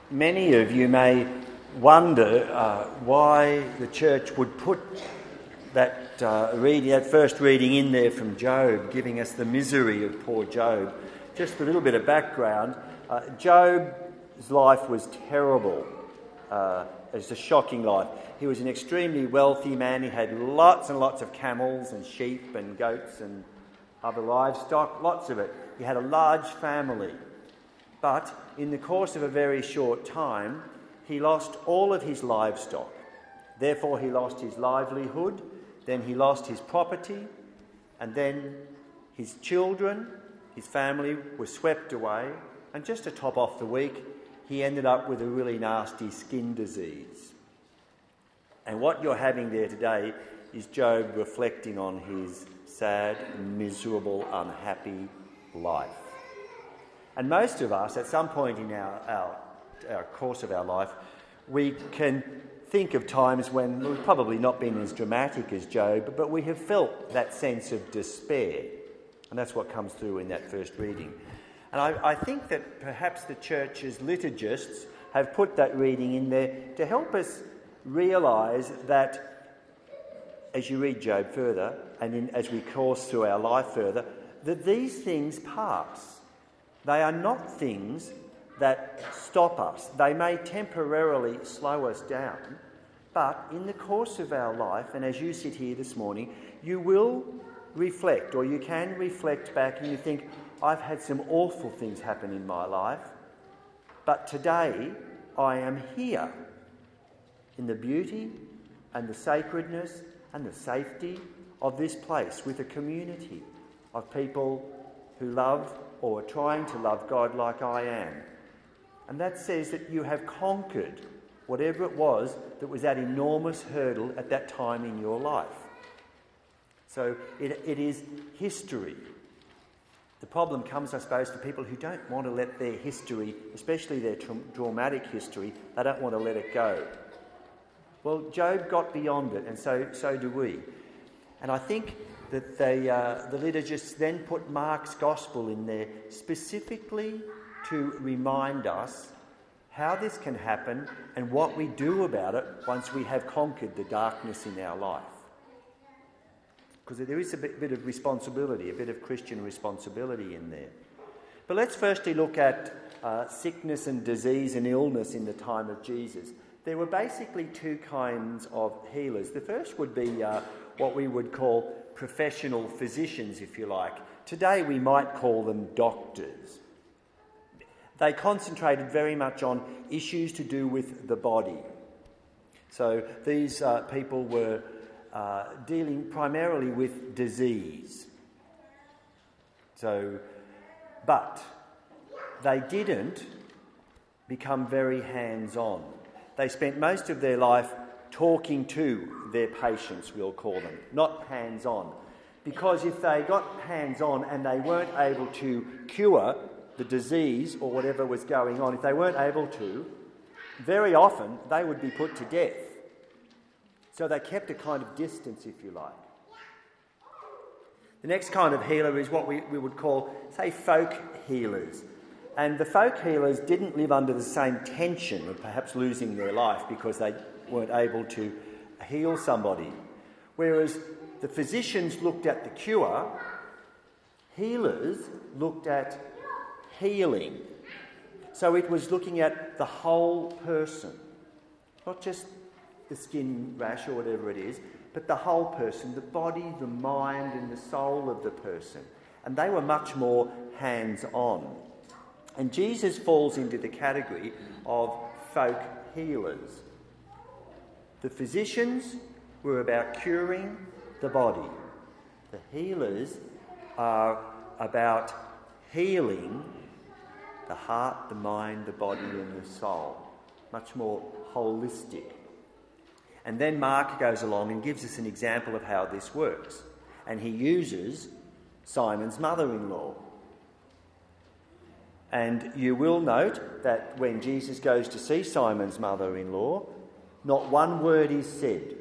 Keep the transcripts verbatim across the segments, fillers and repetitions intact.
Many of you may wonder uh, why the church would put that uh, reading, that first reading in there from Job, giving us the misery of poor Job. Just a little bit of background. Uh, Job's life was terrible. Uh, it's a shocking life. He was an extremely wealthy man. He had lots and lots of camels and sheep and goats and other livestock, lots of it. He had a large family. But in the course of a very short time, he lost all of his livestock. Therefore, he lost his livelihood, then he lost his property, and then his children, his family were swept away. And just to top off the week, he ended up with a really nasty skin disease. And what you're having there today is Job reflecting on his sad, miserable, unhappy life. And most of us, at some point in our, our, our course of our life, we can think of times when we've probably not been as dramatic as Job, but we have felt that sense of despair. And that's what comes through in that first reading. And I, I think that perhaps the church's liturgists have put that reading in there to help us realise that as you read Job further, and in, as we course through our life further, that these things pass. They are not things that stop us. They may temporarily slow us down, but in the course of our life, and as you sit here this morning, you will reflect, or you can reflect back and you think, I've had some awful things happen in my life, but today I am here in the beauty and the sacredness and the safety of this place with a community of people who love or are trying to love God like I am. And that says that you have conquered whatever it was that was that enormous hurdle at that time in your life. So it, it is history. The problem comes, I suppose, to people who don't want to let their history, especially their tra- traumatic history, they don't want to let it go. Well, Job got beyond it, and so so do we. And I think that they, uh, the liturgists then put Mark's Gospel in there specifically to remind us how this can happen and what we do about it once we have conquered the darkness in our life. Because there is a bit, bit of responsibility, a bit of Christian responsibility in there. But let's firstly look at uh, sickness and disease and illness in the time of Jesus. There were basically two kinds of healers. The first would be uh, what we would call professional physicians, if you like. Today we might call them doctors. They concentrated very much on issues to do with the body. So these uh, people were uh, dealing primarily with disease. So, but they didn't become very hands-on. They spent most of their life talking to their patients, we'll call them, not hands-on. Because if they got hands-on and they weren't able to cure the disease or whatever was going on, if they weren't able to, very often they would be put to death. So they kept a kind of distance, if you like. The next kind of healer is what we, we would call, say, folk healers. And the folk healers didn't live under the same tension of perhaps losing their life because they weren't able to heal somebody. Whereas the physicians looked at the cure, healers looked at healing. So it was looking at the whole person, not just the skin rash or whatever it is, but the whole person, the body, the mind and the soul of the person. And they were much more hands-on. And Jesus falls into the category of folk healers. The physicians were about curing the body. The healers are about healing the heart, the mind, the body and the soul. Much more holistic. And then Mark goes along and gives us an example of how this works. And he uses Simon's mother-in-law. And you will note that when Jesus goes to see Simon's mother-in-law, not one word is said.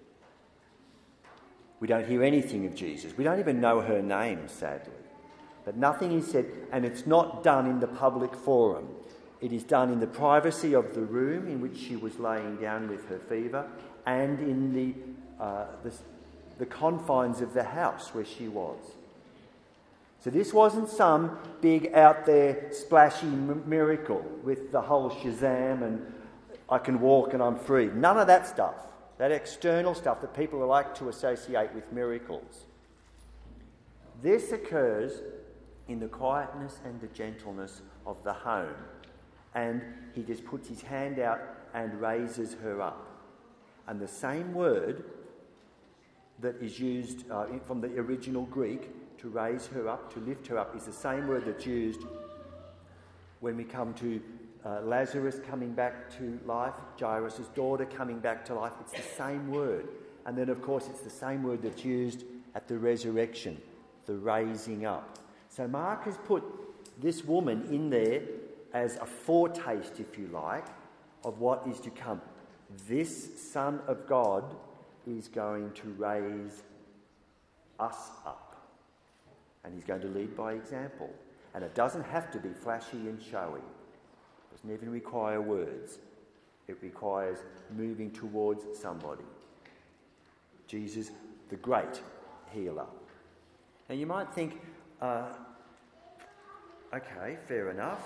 We don't hear anything of Jesus. We don't even know her name, sadly. But nothing is said, and it's not done in the public forum. It is done in the privacy of the room in which she was laying down with her fever, and in the, uh, the, the confines of the house where she was. So this wasn't some big out there splashy m- miracle with the whole Shazam and I can walk and I'm free. None of that stuff, that external stuff that people like to associate with miracles. This occurs in the quietness and the gentleness of the home. And he just puts his hand out and raises her up. And the same word that is used uh, from the original Greek to raise her up, to lift her up, is the same word that's used when we come to uh, Lazarus coming back to life, Jairus' daughter coming back to life. It's the same word. And then, of course, it's the same word that's used at the resurrection, the raising up. So Mark has put this woman in there as a foretaste, if you like, of what is to come. This Son of God is going to raise us up. And he's going to lead by example. And it doesn't have to be flashy and showy. It doesn't even require words. It requires moving towards somebody. Jesus, the great healer. Now you might think, uh, okay, fair enough.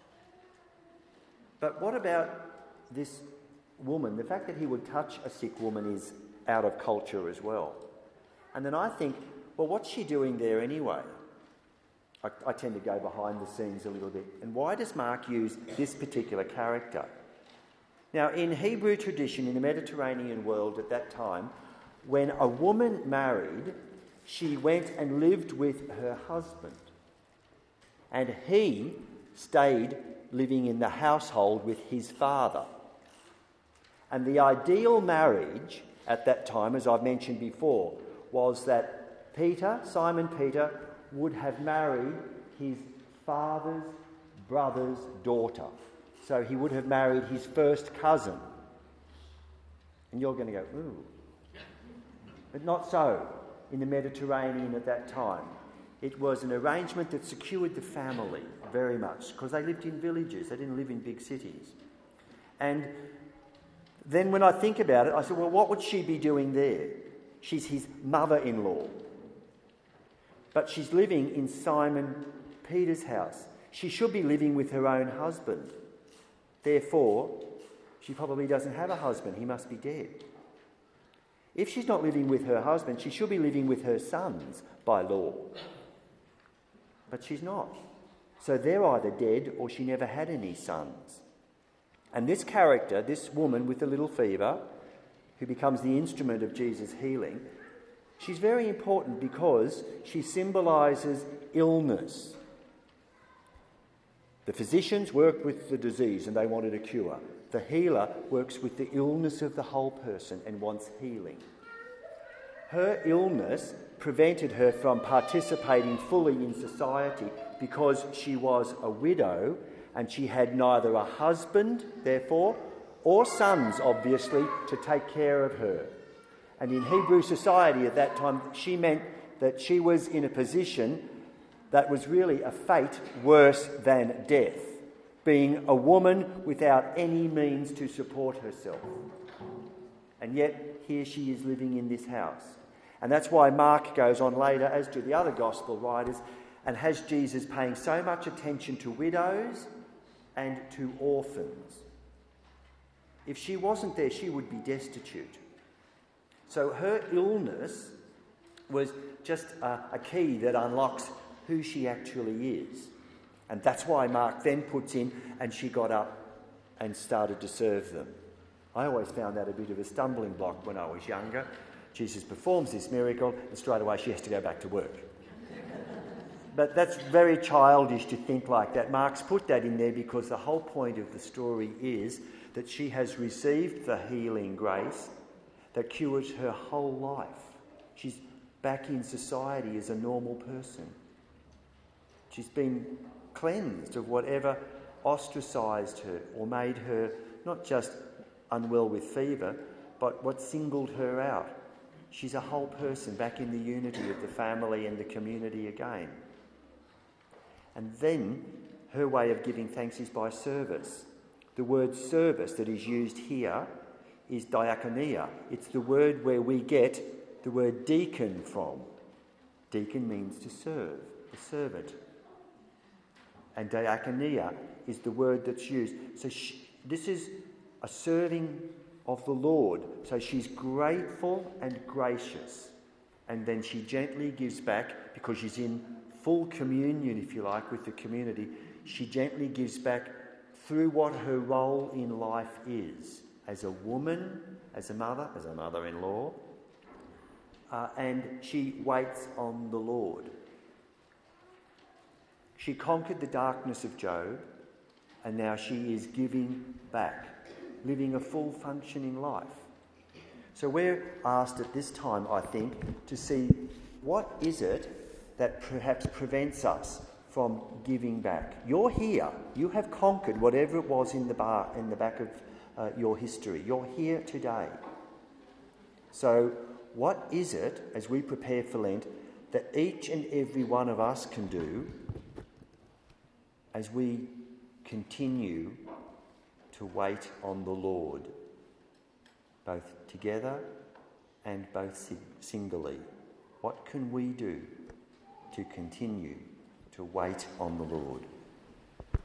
But what about this woman? The fact that he would touch a sick woman is out of culture as well. And then I think, well, what's she doing there anyway? I, I tend to go behind the scenes a little bit. And why does Mark use this particular character? Now, in Hebrew tradition, in the Mediterranean world at that time, when a woman married, she went and lived with her husband. And he stayed living in the household with his father. And the ideal marriage at that time, as I've mentioned before, was that Peter, Simon Peter, would have married his father's brother's daughter. So he would have married his first cousin. And you're going to go, ooh. But not so in the Mediterranean at that time. It was an arrangement that secured the family very much because they lived in villages. They didn't live in big cities. And then when I think about it, I said, well, what would she be doing there? She's his mother-in-law. But she's living in Simon Peter's house. She should be living with her own husband. Therefore, she probably doesn't have a husband. He must be dead. If she's not living with her husband, she should be living with her sons by law. But she's not. So they're either dead or she never had any sons. And this character, this woman with the little fever, who becomes the instrument of Jesus' healing, she's very important because she symbolises illness. The physicians worked with the disease and they wanted a cure. The healer works with the illness of the whole person and wants healing. Her illness prevented her from participating fully in society because she was a widow and she had neither a husband, therefore, or sons, obviously, to take care of her. And in Hebrew society at that time, she meant that she was in a position that was really a fate worse than death, being a woman without any means to support herself. And yet, here she is living in this house. And that's why Mark goes on later, as do the other gospel writers, and has Jesus paying so much attention to widows and to orphans. If she wasn't there, she would be destitute. So her illness was just a, a key that unlocks who she actually is. And that's why Mark then puts in, and she got up and started to serve them. I always found that a bit of a stumbling block when I was younger. Jesus performs this miracle, and straight away she has to go back to work. But that's very childish to think like that. Mark's put that in there because the whole point of the story is that she has received the healing grace that cures her whole life. She's back in society as a normal person. She's been cleansed of whatever ostracised her or made her not just unwell with fever, but what singled her out. She's a whole person back in the unity of the family and the community again. And then her way of giving thanks is by service. The word service that is used here is diakonia. It's the word where we get the word deacon from. Deacon means to serve, a servant. And diakonia is the word that's used. So she, this is a serving of the Lord. So she's grateful and gracious. And then she gently gives back, because she's in full communion, if you like, with the community. She gently gives back through what her role in life is. As a woman, as a mother, as a mother-in-law. Uh, and she waits on the Lord. She conquered the darkness of Job, and now she is giving back, living a full functioning life. So we're asked at this time, I think, to see what is it that perhaps prevents us from giving back. You're here. You have conquered whatever it was in the bar, in the back of uh, your history. You're here today. So what is it, as we prepare for Lent, that each and every one of us can do as we continue to wait on the Lord, both together and both singly? What can we do to continue to wait on the Lord?